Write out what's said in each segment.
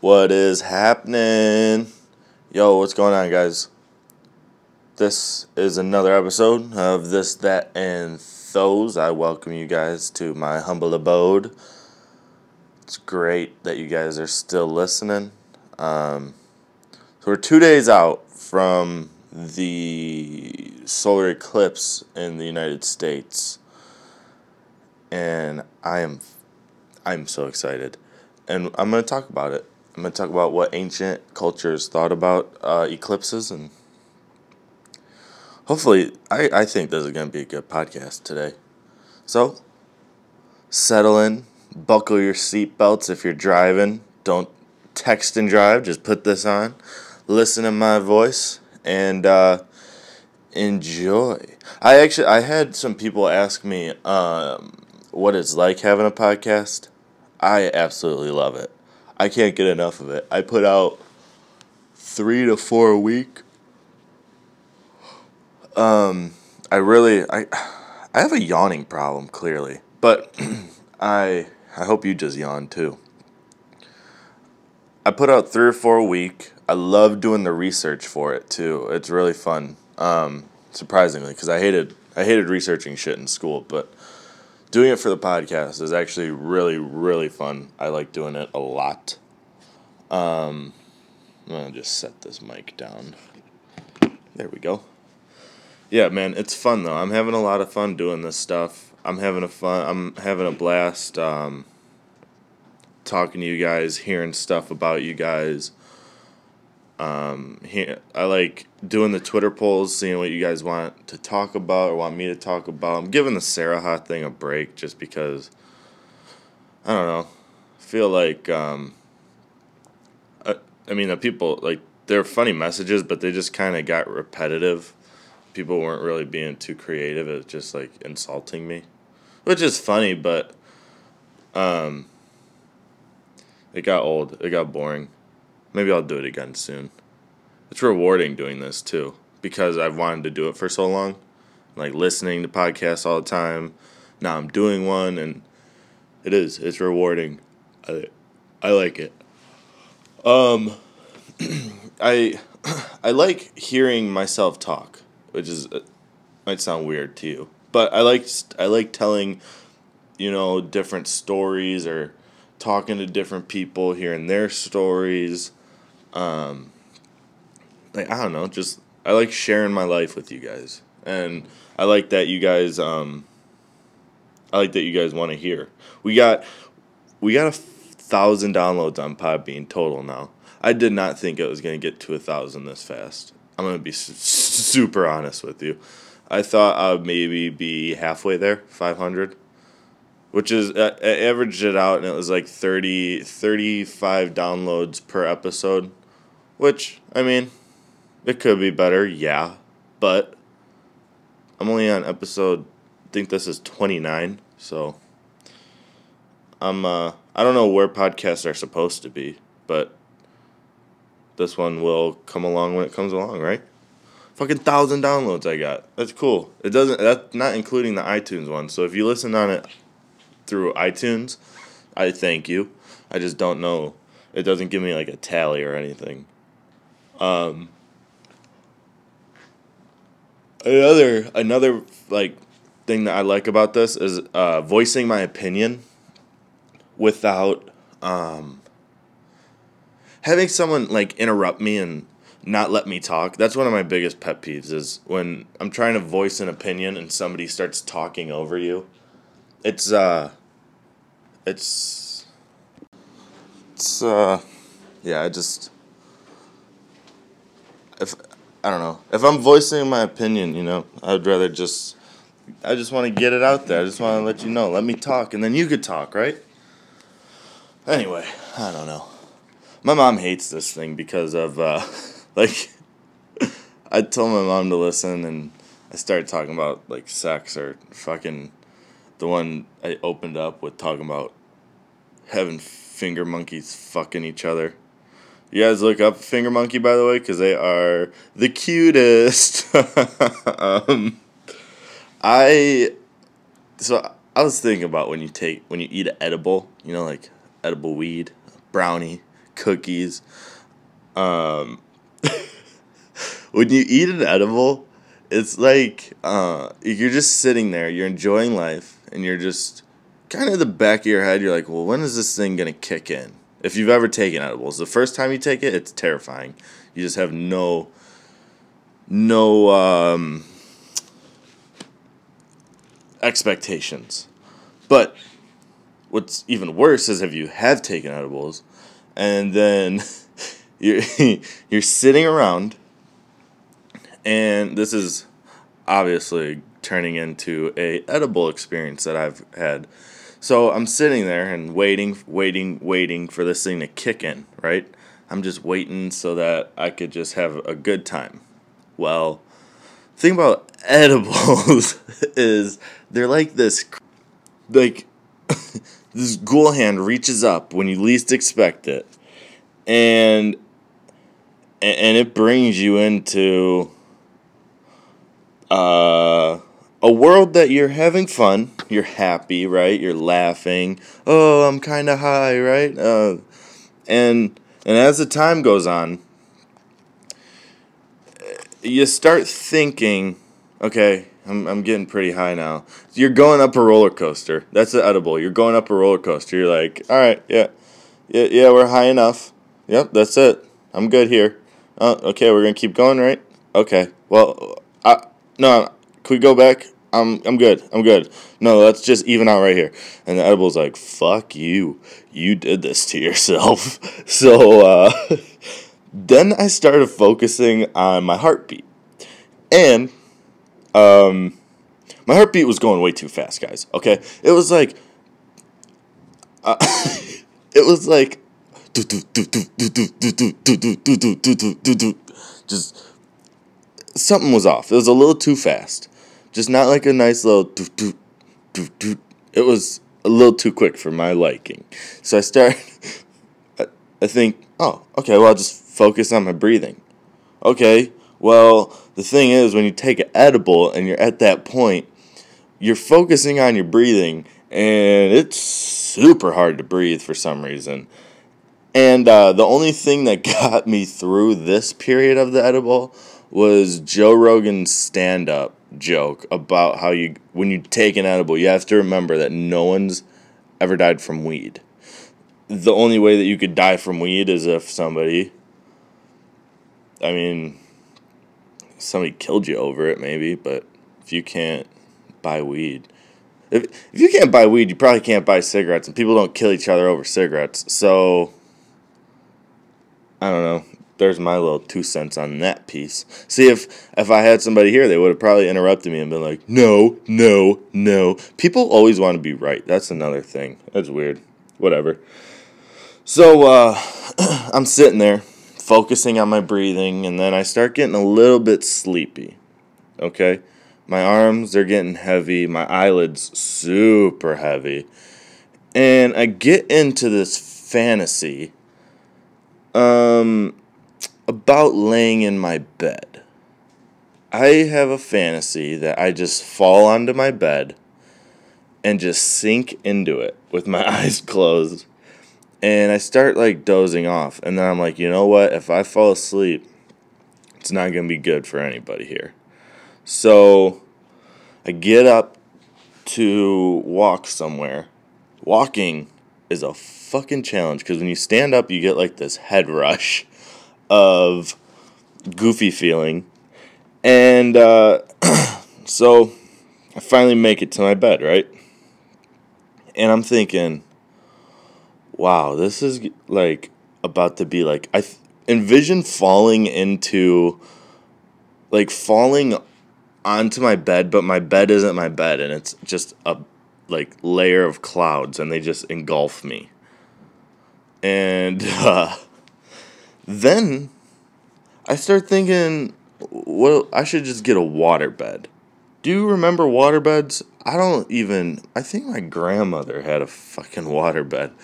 What is happening? Yo, what's going on, guys? This is another episode of This, That, and Those. I welcome you guys to my humble abode. It's great that you guys are still listening. So we're 2 days out from the solar eclipse in the United States, and I'm so excited, and I'm going to talk about it. I'm going to talk about what ancient cultures thought about eclipses, and hopefully, I think this is going to be a good podcast today. So, settle in, buckle your seatbelts if you're driving. Don't text and drive, just put this on, listen to my voice, and enjoy. I had some people ask me what it's like having a podcast. I absolutely love it. I can't get enough of it. I put out 3 to 4 a week. I have a yawning problem, clearly, but I hope you just yawn too. I put out 3 or 4 a week. I love doing the research for it too. It's really fun. Surprisingly, because I hated researching shit in school, but doing it for the podcast is actually really, really fun. I like doing it a lot. I'm gonna just set this mic down. There we go. Yeah, man, it's fun though. I'm having a lot of fun doing this stuff. I'm having a blast talking to you guys, hearing stuff about you guys. I like doing the Twitter polls, seeing what you guys want to talk about or want me to talk about. I'm giving the Sarah thing a break just because, I don't know, I feel like, the people, like, they're funny messages, but they just kind of got repetitive. People weren't really being too creative. It was just, like, insulting me, which is funny, but it got old. It got boring. Maybe I'll do it again soon. It's rewarding doing this, too, because I've wanted to do it for so long. Like, listening to podcasts all the time. Now I'm doing one, and it's rewarding. I like it. I like hearing myself talk, which is might sound weird to you, but I like telling, different stories or talking to different people, hearing their stories. I don't know, just I like sharing my life with you guys, and I like that you guys want to hear. We got 1,000 downloads on Podbean total now. I did not think it was going to get to 1,000 this fast. I'm going to be super honest with you. I thought I'd maybe be halfway there, 500, which is, I averaged it out, and it was like 35 downloads per episode, which, it could be better, yeah, but I'm only on episode, I think this is 29, so I don't know where podcasts are supposed to be, but this one will come along when it comes along, right? Fucking 1,000 downloads I got. That's cool. That's not including the iTunes one. So if you listen on it through iTunes, I thank you. I just don't know. It doesn't give me like a tally or anything. Another like thing that I like about this is voicing my opinion without having someone like interrupt me and not let me talk. That's one of my biggest pet peeves is when I'm trying to voice an opinion and somebody starts talking over you. It's yeah, if I don't know. If I'm voicing my opinion, I'd rather I just want to get it out there. I just want to let you know. Let me talk and then you could talk, right? Anyway, I don't know. My mom hates this thing because of, I told my mom to listen, and I started talking about, like, sex or fucking the one I opened up with talking about having finger monkeys fucking each other. You guys look up finger monkey, by the way, because they are the cutest. I was thinking about when you eat an edible, like edible weed, brownie, cookies. Um, when you eat an edible, it's like you're just sitting there, you're enjoying life, and you're just kind of the back of your head, you're like, well, when is this thing going to kick in? If you've ever taken edibles, the first time you take it, it's terrifying. You just have no expectations. But what's even worse is if you have taken edibles, and then you're you're sitting around, and this is obviously turning into a edible experience that I've had. So I'm sitting there and waiting for this thing to kick in, right? I'm just waiting so that I could just have a good time. Well, the thing about edibles is they're like this, like this ghoul hand reaches up when you least expect it, and it brings you into a world that you're having fun, you're happy, right? You're laughing. Oh, I'm kind of high, right? And as the time goes on, you start thinking, okay, I'm getting pretty high now. You're going up a roller coaster. That's the edible. You're going up a roller coaster. You're like, all right, yeah, we're high enough. Yep, that's it. I'm good here. Okay, we're gonna keep going, right? Okay. Well, no, can we go back? I'm good. I'm good. No, let's just even out right here. And the edible's like, fuck you. You did this to yourself. So, then I started focusing on my heartbeat. And, my heartbeat was going way too fast, guys. Okay? It was like, it was like, just, something was off. It was a little too fast. Just not like a nice little doot, doot, doot, doot. It was a little too quick for my liking. So I think, oh, okay, well, I'll just focus on my breathing. Okay, well, the thing is, when you take an edible and you're at that point, you're focusing on your breathing, and it's super hard to breathe for some reason. And the only thing that got me through this period of the edible was Joe Rogan's stand-up joke about how when you take an edible, you have to remember that no one's ever died from weed. The only way that you could die from weed is if somebody killed you over it, maybe, but if you can't buy weed, if you can't buy weed, you probably can't buy cigarettes, and people don't kill each other over cigarettes, so I don't know. There's my little 2 cents on that piece. See, if I had somebody here, they would have probably interrupted me and been like, no. People always want to be right. That's another thing. That's weird. Whatever. So, I'm sitting there, focusing on my breathing, and then I start getting a little bit sleepy. Okay? My arms, they're getting heavy. My eyelids, super heavy. And I get into this fantasy about laying in my bed. I have a fantasy that I just fall onto my bed and just sink into it with my eyes closed. And I start like dozing off. And then I'm like, you know what? If I fall asleep, it's not going to be good for anybody here. So I get up to walk somewhere. Walking is a fucking challenge because when you stand up, you get like this head rush of goofy feeling. And so I finally make it to my bed, right? And I'm thinking, wow, this is like about to be like, I envision falling onto my bed, but my bed isn't my bed, and it's just a like layer of clouds, and they just engulf me. And then I start thinking, well, I should just get a waterbed. Do you remember waterbeds? I think my grandmother had a fucking waterbed.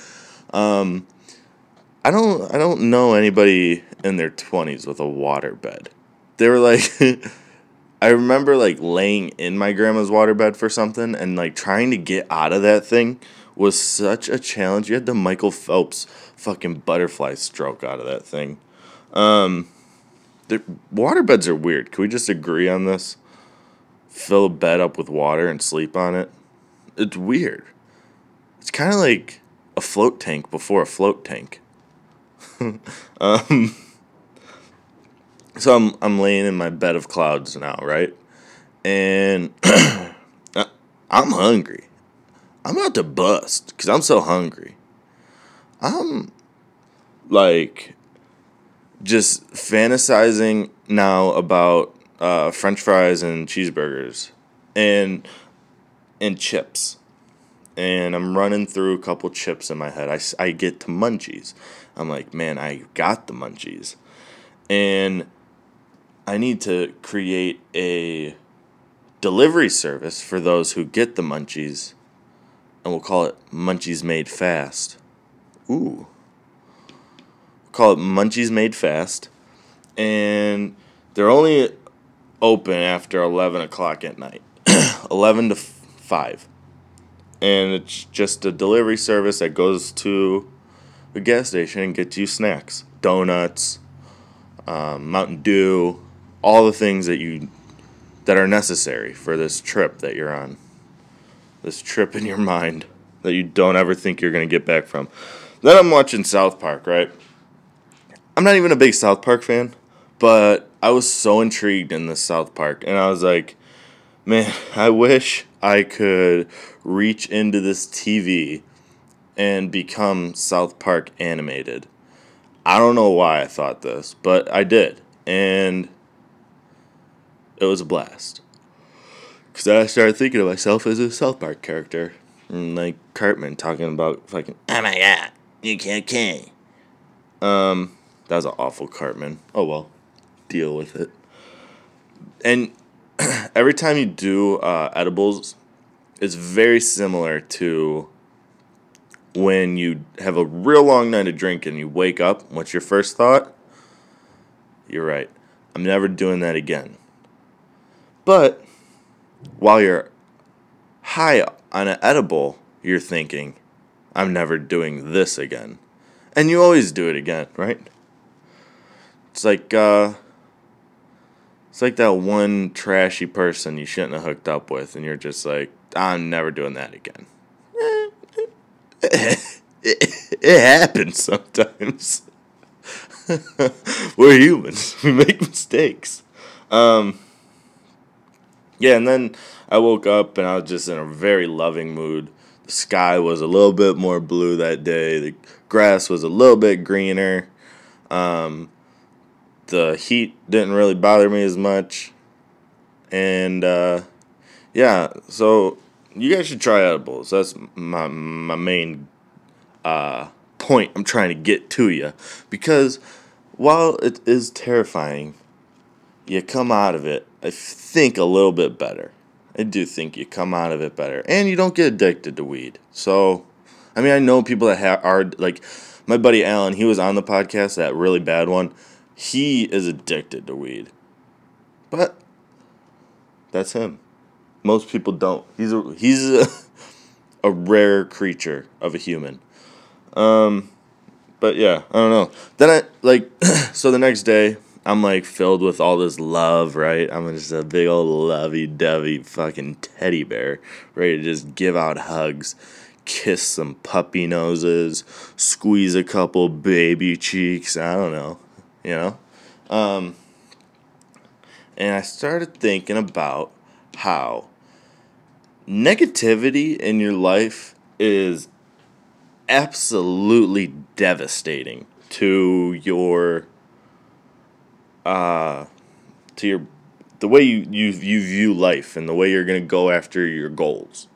I don't know anybody in their 20s with a waterbed. They were like, I remember like laying in my grandma's waterbed for something and like trying to get out of that thing was such a challenge. You had the Michael Phelps fucking butterfly stroke out of that thing. The waterbeds are weird. Can we just agree on this? Fill a bed up with water and sleep on it. It's weird. It's kind of like a float tank before a float tank. So I'm laying in my bed of clouds now, right? And I'm hungry. I'm about to bust because I'm so hungry. I'm like just fantasizing now about French fries and cheeseburgers and chips. And I'm running through a couple chips in my head. I get to munchies. I'm like, man, I got the munchies. And I need to create a delivery service for those who get the munchies. And we'll call it Munchies Made Fast. Ooh. We'll call it Munchies Made Fast. And they're only open after 11 o'clock at night. 11 to 5. And it's just a delivery service that goes to a gas station and gets you snacks. Donuts, Mountain Dew, all the things that are necessary for this trip that you're on. This trip in your mind that you don't ever think you're going to get back from. Then I'm watching South Park, right? I'm not even a big South Park fan, but I was so intrigued in this South Park. And I was like, man, I wish I could reach into this TV and become South Park animated. I don't know why I thought this, but I did. And it was a blast. Because I started thinking of myself as a South Park character. And like Cartman talking about fucking, oh my god, you can't king. That was an awful Cartman. Oh well, deal with it. And every time you do edibles, it's very similar to when you have a real long night of drinking and you wake up. What's your first thought? You're right. I'm never doing that again. But while you're high on an edible, you're thinking, I'm never doing this again. And you always do it again, right? It's like that one trashy person you shouldn't have hooked up with, and you're just like, I'm never doing that again. It happens sometimes. We're humans. We make mistakes. Yeah, and then I woke up and I was just in a very loving mood. The sky was a little bit more blue that day. The grass was a little bit greener. The heat didn't really bother me as much. And, yeah, so you guys should try edibles. That's my main point I'm trying to get to you. Because while it is terrifying, you come out of it, I think, a little bit better. I do think you come out of it better. And you don't get addicted to weed. So, I mean, I know people that are, like, my buddy Alan, he was on the podcast, that really bad one. He is addicted to weed. But that's him. Most people don't. He's a rare creature of a human. But yeah, I don't know. Then so the next day, I'm like filled with all this love, right? I'm just a big old lovey-dovey fucking teddy bear, ready to just give out hugs, kiss some puppy noses, squeeze a couple baby cheeks, I don't know, you know? And I started thinking about how negativity in your life is absolutely devastating to your the way you view life and the way you're going to go after your goals.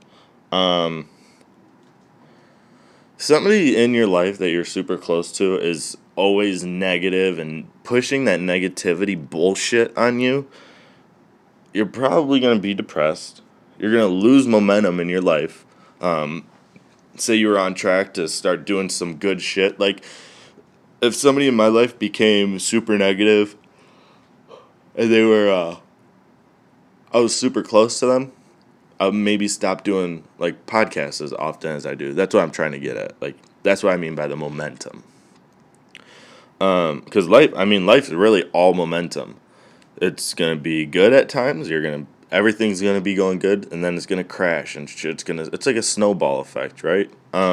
Somebody in your life that you're super close to is always negative and pushing that negativity bullshit on you. You're probably going to be depressed. You're going to lose momentum in your life. Say you were on track to start doing some good shit. Like, if somebody in my life became super negative and I was super close to them, I'll maybe stop doing like podcasts as often as I do. That's what I'm trying to get at. Like that's what I mean by the momentum. Because life is really all momentum. It's gonna be good at times. Everything's gonna be going good, and then it's gonna crash, and it's like a snowball effect, right?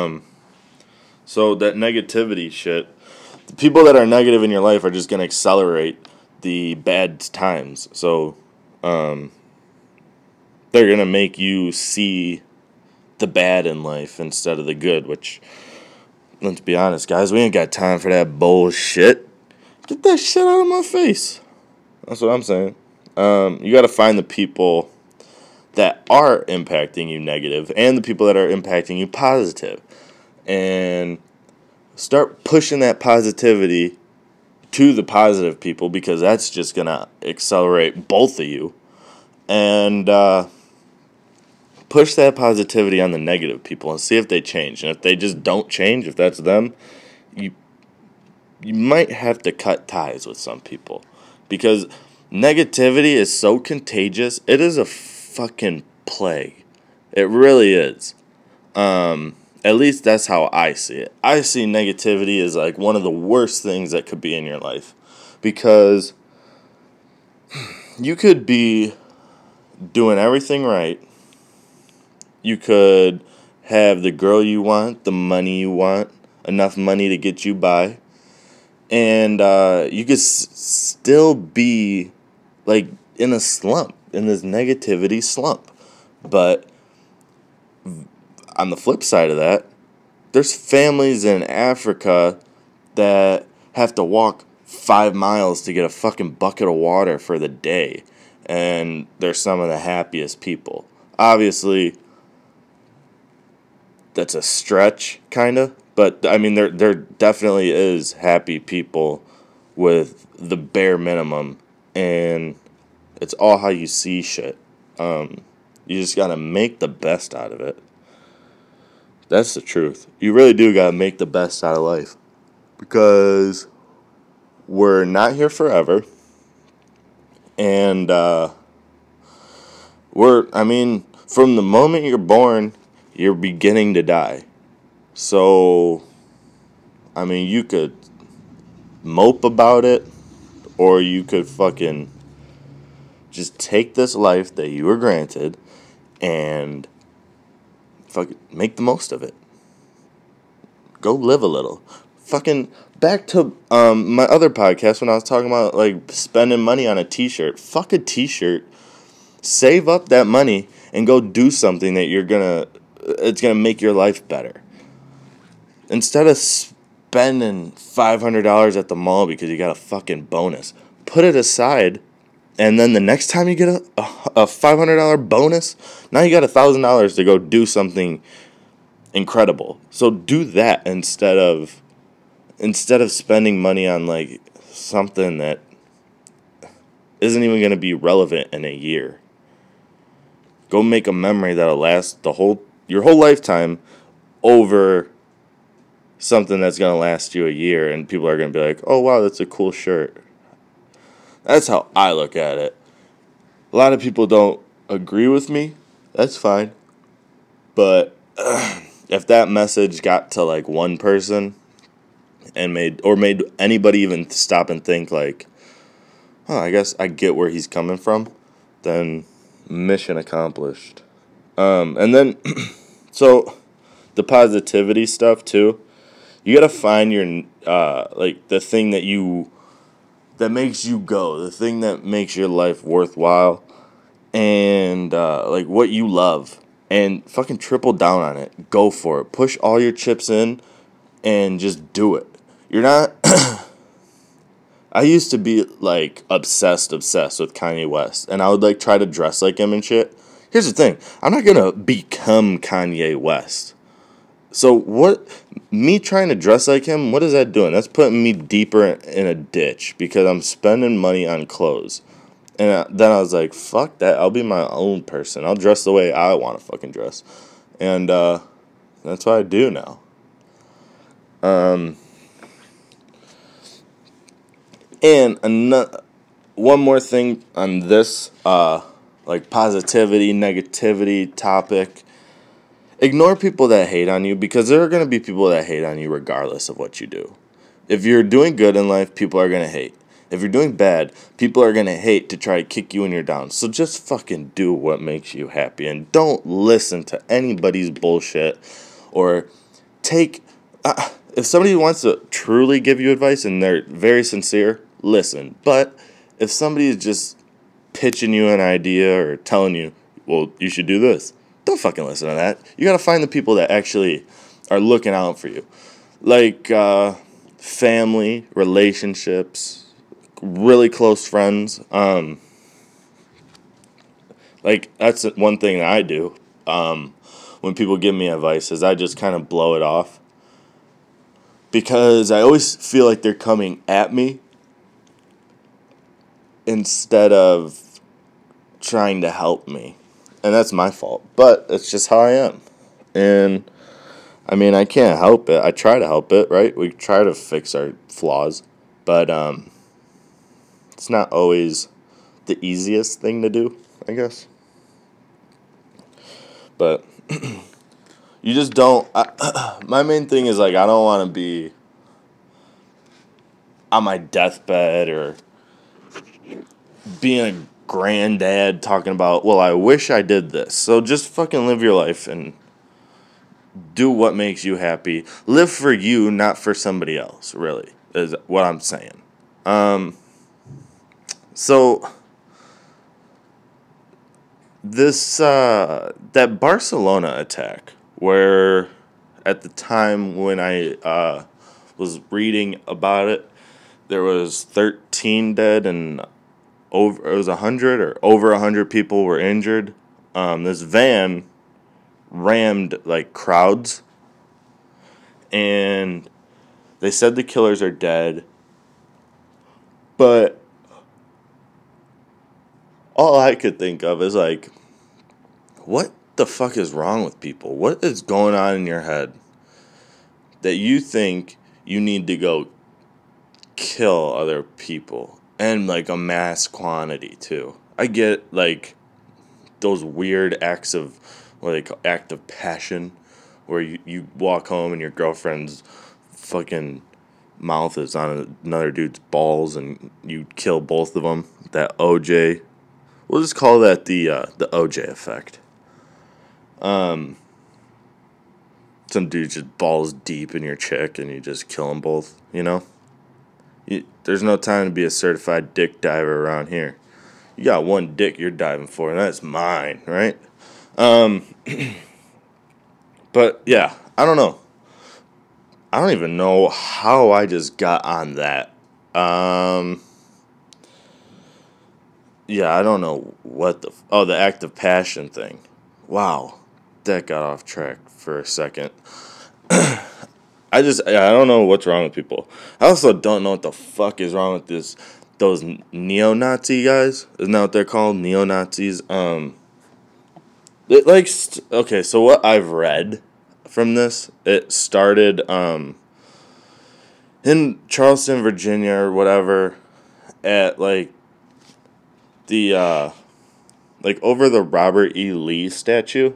So that negativity shit, the people that are negative in your life are just gonna accelerate the bad times. So, they're gonna make you see the bad in life instead of the good. Which, let's be honest, guys, we ain't got time for that bullshit. Get that shit out of my face. That's what I'm saying. You got to find the people that are impacting you negative and the people that are impacting you positive, and start pushing that positivity to the positive people, because that's just gonna accelerate both of you, and push that positivity on the negative people and see if they change. And if they just don't change, if that's them, you might have to cut ties with some people, because negativity is so contagious. It is a fucking plague. It really is. At least that's how I see it. I see negativity as like one of the worst things that could be in your life, because you could be doing everything right. You could have the girl you want, the money you want, enough money to get you by, and you could still be like in a slump, in this negativity slump. But on the flip side of that, there's families in Africa that have to walk 5 miles to get a fucking bucket of water for the day, and they're some of the happiest people. Obviously, that's a stretch, kind of, but I mean, there definitely is happy people with the bare minimum, and it's all how you see shit. You just gotta make the best out of it. That's the truth. You really do gotta make the best out of life, because we're not here forever, and from the moment you're born, you're beginning to die. So, I mean, you could mope about it, or you could fucking just take this life that you were granted and fucking make the most of it. Go live a little. Fucking back to my other podcast when I was talking about like spending money on a t-shirt. Fuck a t-shirt. Save up that money and go do something that it's gonna make your life better. Instead of spending $500 at the mall because you got a fucking bonus, put it aside, and then the next time you get a $500 bonus, now you got $1,000 to go do something incredible. So do that instead of spending money on like something that isn't even going to be relevant in a year. Go make a memory that'll last your whole lifetime over something that's going to last you a year, and people are going to be like, "Oh wow, that's a cool shirt." That's how I look at it. A lot of people don't agree with me. That's fine. But if that message got to like one person and made anybody even stop and think like, "Oh, I guess I get where he's coming from," then mission accomplished. And then so the positivity stuff too. You gotta find your like the thing that makes you go, the thing that makes your life worthwhile, and like what you love, and fucking triple down on it. Go for it. Push all your chips in, and just do it. You're not. I used to be like obsessed with Kanye West, and I would like try to dress like him and shit. Here's the thing: I'm not gonna become Kanye West. So what? Me trying to dress like him, what is that doing? That's putting me deeper in a ditch, because I'm spending money on clothes. And then I was like, fuck that. I'll be my own person. I'll dress the way I want to fucking dress. And that's what I do now. And one more thing on this, like positivity, negativity topic. Ignore people that hate on you, because there are going to be people that hate on you regardless of what you do. If you're doing good in life, people are going to hate. If you're doing bad, people are going to hate to try to kick you when you're down. So just fucking do what makes you happy, and don't listen to anybody's bullshit or take... if somebody wants to truly give you advice and they're very sincere, listen. But if somebody is just pitching you an idea or telling you, well, you should do this, don't fucking listen to that. You got to find the people that actually are looking out for you. Like family, relationships, really close friends. Like, that's one thing that I do. When people give me advice is I just kind of blow it off. Because I always feel like they're coming at me instead of trying to help me. And that's my fault. But it's just how I am. And, I mean, I can't help it. I try to help it, right? We try to fix our flaws. But it's not always the easiest thing to do, I guess. But you just don't... my main thing is, like, I don't want to be on my deathbed or being a granddad talking about, well, I wish I did this. So just fucking live your life and do what makes you happy. Live for you, not for somebody else, really, is what I'm saying. So this that Barcelona attack, where at the time when I was reading about it, there was 13 dead and it was 100 or over 100 people were injured. This van rammed like crowds, and they said the killers are dead, but all I could think of is like, what the fuck is wrong with people? What is going on in your head that you think you need to go kill other people, and like a mass quantity too? I get like those weird acts of, like, act of passion, where you walk home and your girlfriend's fucking mouth is on another dude's balls and you kill both of them. That OJ, we'll just call that the OJ effect. Some dude just balls deep in your chick and you just kill them both, you know? There's no time to be a certified dick diver around here. You got one dick you're diving for, and that's mine, right? But, yeah, I don't know. I don't even know how I just got on that. Yeah, I don't know what the... the act of passion thing. Wow, that got off track for a second. I don't know what's wrong with people. I also don't know what the fuck is wrong with those neo-Nazi guys. Isn't that what they're called? Neo-Nazis? Okay, so what I've read from this, it started, in Charleston, Virginia, or whatever, at, like, the, like, over the Robert E. Lee statue.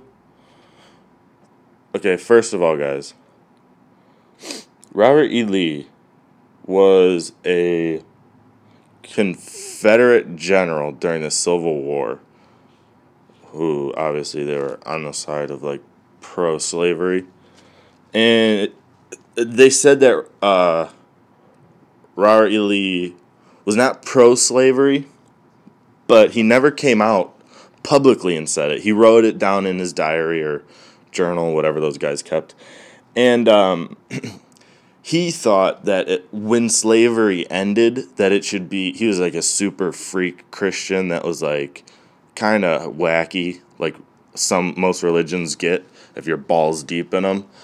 Okay, first of all, guys, Robert E. Lee was a Confederate general during the Civil War, who obviously they were on the side of like pro-slavery, and they said that Robert E. Lee was not pro-slavery, but he never came out publicly and said it. He wrote it down in his diary or journal, whatever those guys kept, and he thought that when slavery ended, that it should be... He was like a super freak Christian that was like kind of wacky, like most religions get if you're balls deep in them.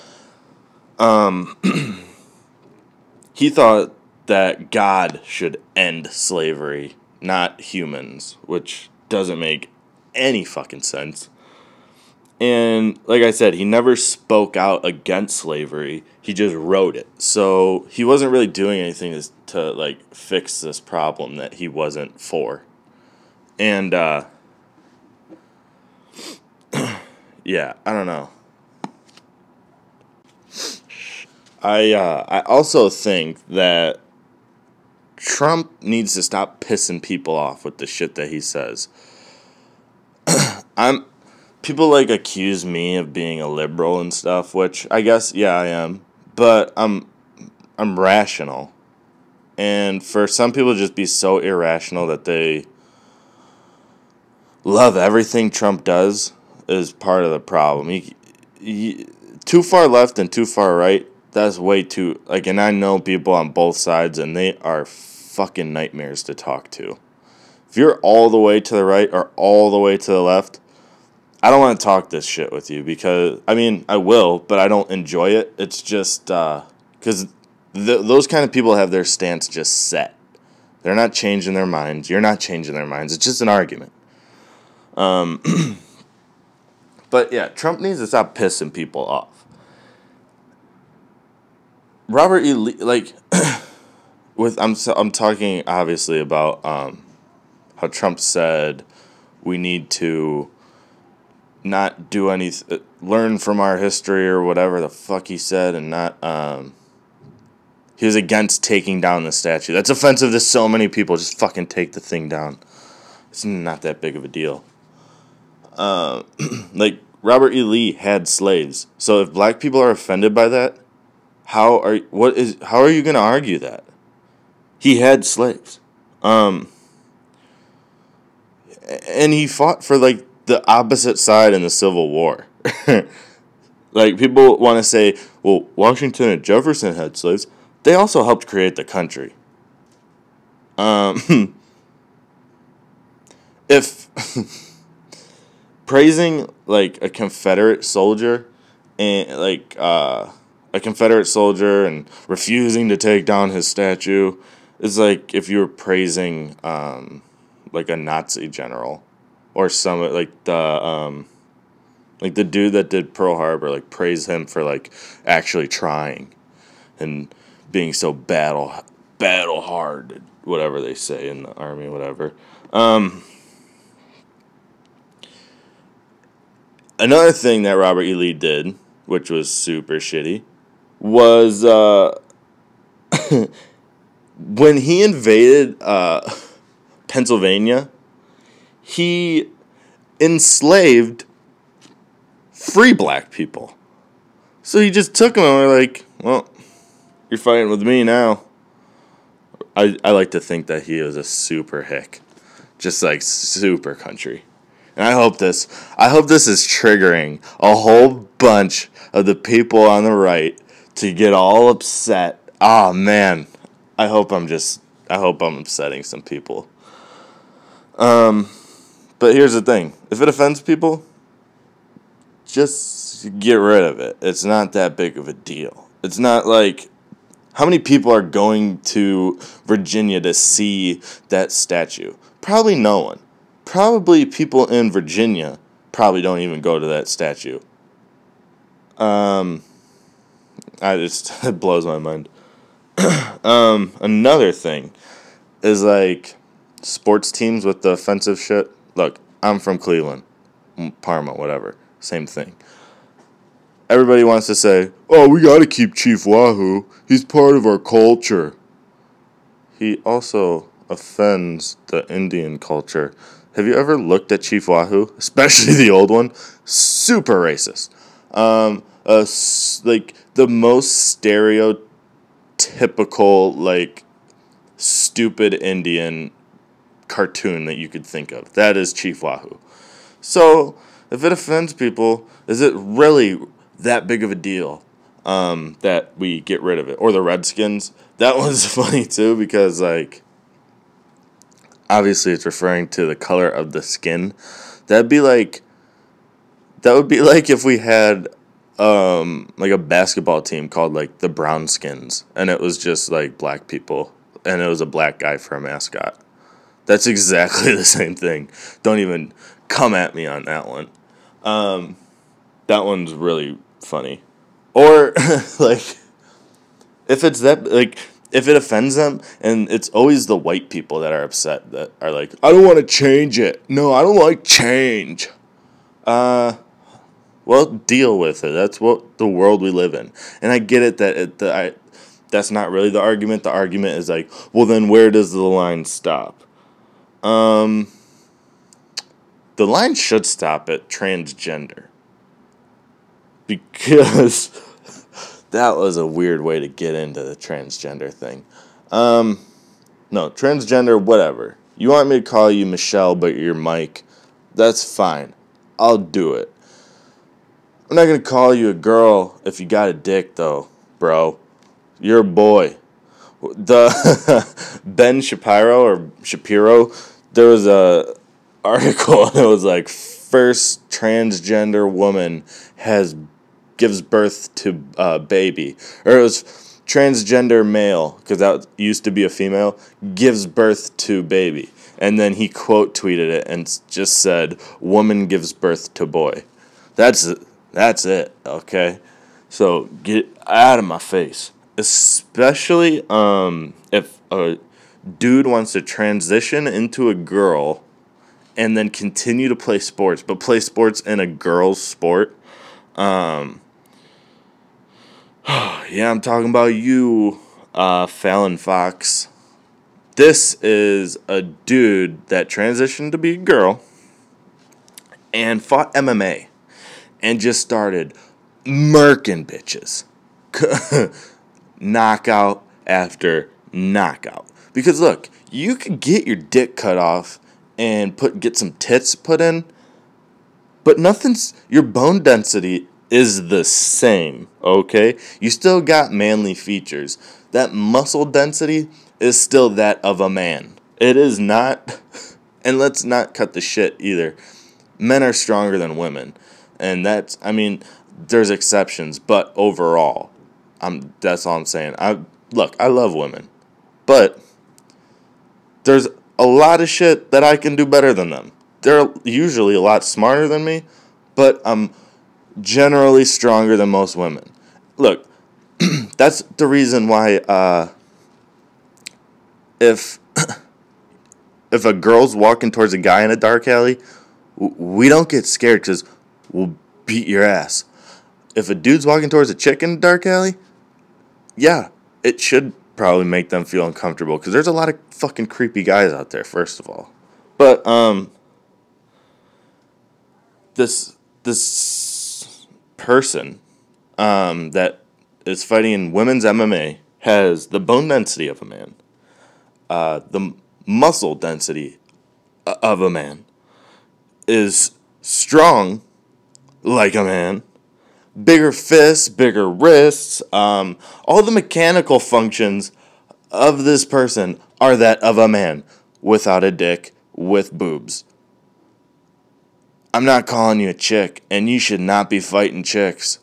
He thought that God should end slavery, not humans, which doesn't make any fucking sense. And like I said, he never spoke out against slavery. He just wrote it. So he wasn't really doing anything to like fix this problem that he wasn't for. And yeah, I don't know. I also think that Trump needs to stop pissing people off with the shit that he says. I'm People like accuse me of being a liberal and stuff, which I guess yeah I am, but I'm rational. And for some people to just be so irrational that they love everything Trump does is part of the problem. Too far left and too far right, that's way too, like, and I know people on both sides and they are fucking nightmares to talk to. If you're all the way to the right or all the way to the left, I don't want to talk this shit with you because, I mean, I will, but I don't enjoy it. It's just, because those kind of people have their stance just set. They're not changing their minds. You're not changing their minds. It's just an argument. But yeah, Trump needs to stop pissing people off. Robert E. Lee, like, I'm talking obviously about how Trump said we need to not do any, learn from our history or whatever the fuck he said, and not, he was against taking down the statue. That's offensive to so many people. Just fucking take the thing down. It's not that big of a deal. Like, Robert E. Lee had slaves. So if black people are offended by that, how are you going to argue that? He had slaves. And he fought for, like, the opposite side in the Civil War. Like, people want to say, well, Washington and Jefferson had slaves. They also helped create the country. If praising, like, a Confederate soldier and, like, a Confederate soldier and refusing to take down his statue is like if you were praising, like, a Nazi general or some, like the dude that did Pearl Harbor, like, praise him for, like, actually trying and being so battle hard, whatever they say in the army, whatever. Another thing that Robert E. Lee did, which was super shitty, was when he invaded Pennsylvania, he enslaved free black people. So he just took them and were like, well, you're fighting with me now. I like to think that he was a super hick. Just like super country. And I hope this is triggering a whole bunch of the people on the right to get all upset. Oh man. I hope I'm upsetting some people. But here's the thing. If it offends people, just get rid of it. It's not that big of a deal. It's not like, how many people are going to Virginia to see that statue? Probably no one. Probably people in Virginia probably don't even go to that statue. It blows my mind. Another thing is, like, sports teams with the offensive shit. Look, I'm from Cleveland, Parma, whatever. Same thing. Everybody wants to say, oh, we gotta keep Chief Wahoo. He's part of our culture. He also offends the Indian culture. Have you ever looked at Chief Wahoo? Especially the old one? Super racist. Like, the most stereotypical, like, stupid Indian cartoon that you could think of. That is Chief Wahoo. So, if it offends people, is it really that big of a deal that we get rid of it? Or the Redskins. That one's funny too because, like, obviously it's referring to the color of the skin. That would be like if we had like a basketball team called, like, the Brownskins, and it was just, like, black people, and it was a black guy for a mascot. That's exactly the same thing. Don't even come at me on that one. That one's really funny. Or, like, if it's that, like, if it offends them, and it's always the white people that are upset, that are like, I don't want to change it. No, I don't like change. Well, Well, deal with it. That's what the world we live in. And I get it that that's not really the argument. The argument is like, well, then where does the line stop? The line should stop at transgender. Because that was a weird way to get into the transgender thing. No, transgender, whatever. You want me to call you Michelle, but you're Mike? That's fine. I'll do it. I'm not going to call you a girl if you got a dick, though, bro. You're a boy. The Ben Shapiro, there was a article, and it was like, first transgender woman gives birth to a baby. Or it was transgender male, because that used to be a female, gives birth to baby. And then he quote tweeted it and just said, woman gives birth to boy. That's it, okay? So get out of my face. Especially if a dude wants to transition into a girl and then continue to play sports, but play sports in a girl's sport. Yeah, I'm talking about you, Fallon Fox. This is a dude that transitioned to be a girl and fought MMA and just started murking bitches. Knockout after knockout. Because look, you could get your dick cut off and get some tits put in, but your bone density is the same, okay? You still got manly features. That muscle density is still that of a man. It is not, and let's not cut the shit either. Men are stronger than women. And there's exceptions, but overall, that's all I'm saying. I love women, but there's a lot of shit that I can do better than them. They're usually a lot smarter than me, but I'm generally stronger than most women. Look, that's the reason why if a girl's walking towards a guy in a dark alley, we don't get scared because we'll beat your ass. If a dude's walking towards a chick in a dark alley, yeah, it should probably make them feel uncomfortable because there's a lot of fucking creepy guys out there, first of all. But this person that is fighting in women's MMA has the bone density of a man, the muscle density of a man, is strong like a man, bigger fists, bigger wrists, all the mechanical functions of this person are that of a man without a dick, with boobs. I'm not calling you a chick, and you should not be fighting chicks.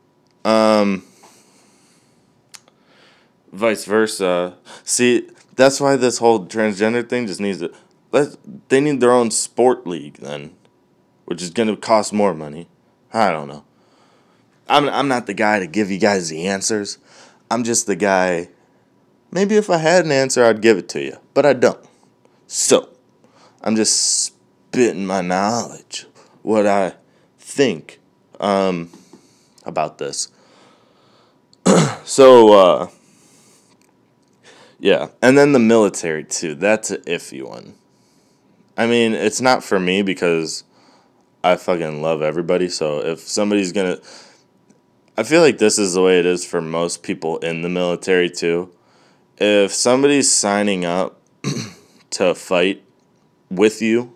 Vice versa. See, that's why this whole transgender thing just needs to... They need their own sport league, then, which is going to cost more money. I don't know. I'm not the guy to give you guys the answers. I'm just the guy... Maybe if I had an answer, I'd give it to you. But I don't. So, I'm just spitting my knowledge. What I think about this. So, yeah. And then the military, too. That's an iffy one. I mean, it's not for me because I fucking love everybody. So, if somebody's gonna... I feel like this is the way it is for most people in the military, too. If somebody's signing up to fight with you,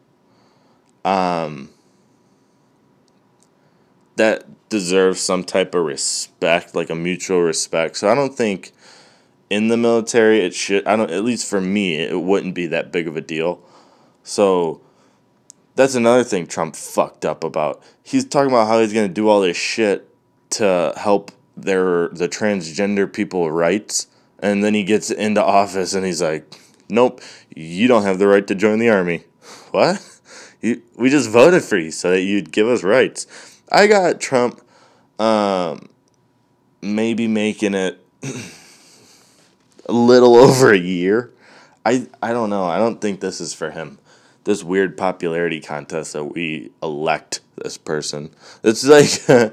that deserves some type of respect, like a mutual respect. So I don't think in the military at least for me, it wouldn't be that big of a deal. So that's another thing Trump fucked up about. He's talking about how he's going to do all this shit to help the transgender people rights. And then he gets into office and he's like, nope, you don't have the right to join the army. What? We just voted for you so that you'd give us rights. I got Trump maybe making it a little over a year. I don't know. I don't think this is for him. This weird popularity contest that we elect this person. It's like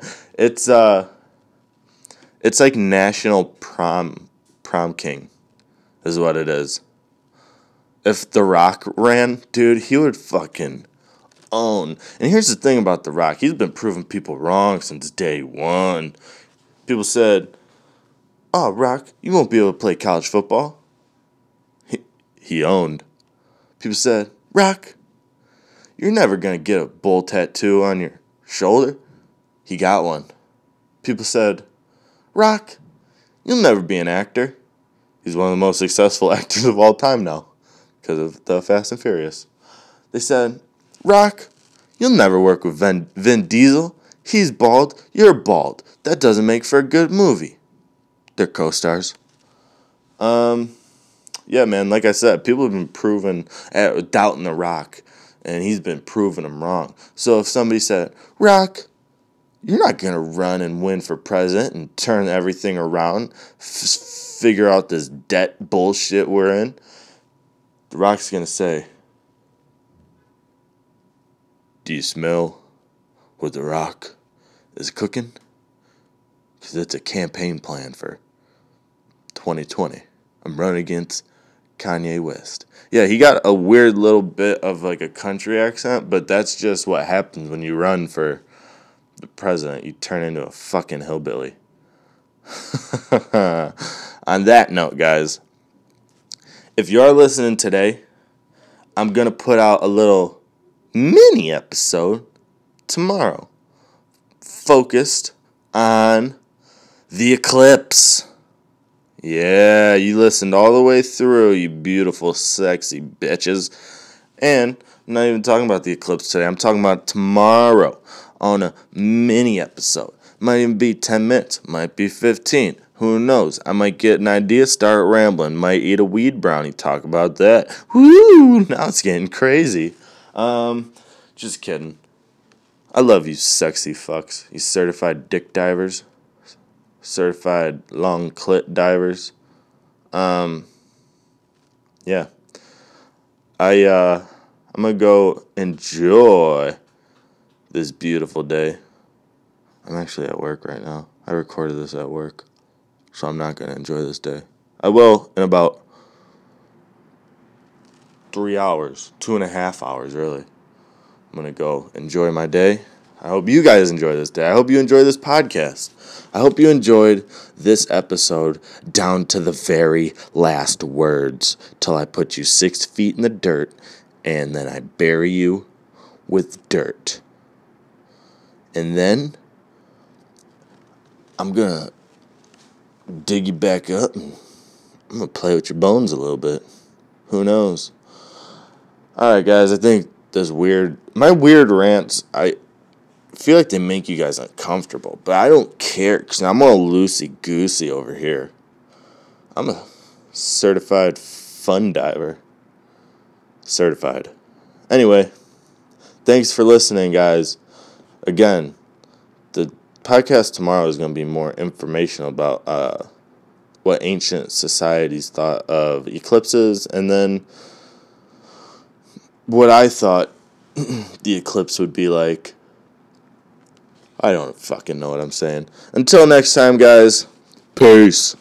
it's like National Prom King is what it is. If The Rock ran, dude, he would fucking own. And here's the thing about The Rock. He's been proving people wrong since day one. People said, "Oh, Rock, you won't be able to play college football." He owned. People said, "Rock, you're never going to get a bull tattoo on your shoulder." He got one. People said, "Rock, you'll never be an actor." He's one of the most successful actors of all time now because of the Fast and Furious. They said, "Rock, you'll never work with Vin Diesel. He's bald. You're bald. That doesn't make for a good movie." They're co-stars. Yeah, man, like I said, people have been doubting The Rock, and he's been proving them wrong. So if somebody said, "Rock, you're not going to run and win for president and turn everything around, figure out this debt bullshit we're in," The Rock's going to say, "Do you smell what The Rock is cooking? Because it's a campaign plan for 2020. I'm running against Kanye West." Yeah, he got a weird little bit of like a country accent, but that's just what happens when you run for the president. You turn into a fucking hillbilly. On that note, guys, if you're listening today, I'm going to put out a little mini episode tomorrow focused on the eclipse. Yeah, you listened all the way through, you beautiful, sexy bitches. And I'm not even talking about the eclipse today. I'm talking about tomorrow on a mini episode. Might even be 10 minutes. Might be 15. Who knows? I might get an idea, start rambling. Might eat a weed brownie, talk about that. Woo! Now it's getting crazy. Just kidding. I love you sexy fucks. You certified dick divers. Certified long clit divers. Yeah. I'm gonna go enjoy this beautiful day. I'm actually at work right now. I recorded this at work, so I'm not gonna enjoy this day. I will in about 3 hours, 2.5 hours, really. I'm gonna go enjoy my day. I hope you guys enjoy this day. I hope you enjoy this podcast. I hope you enjoyed this episode down to the very last words, till I put you 6 feet in the dirt and then I bury you with dirt. And then I'm gonna dig you back up and I'm gonna play with your bones a little bit. Who knows? Alright, guys, I think my weird rants, I feel like they make you guys uncomfortable, but I don't care because I'm all loosey-goosey over here. I'm a certified fun diver. Certified. Anyway, thanks for listening, guys. Again, the podcast tomorrow is going to be more informational about what ancient societies thought of eclipses, and then what I thought the eclipse would be like. I don't fucking know what I'm saying. Until next time, guys. Peace.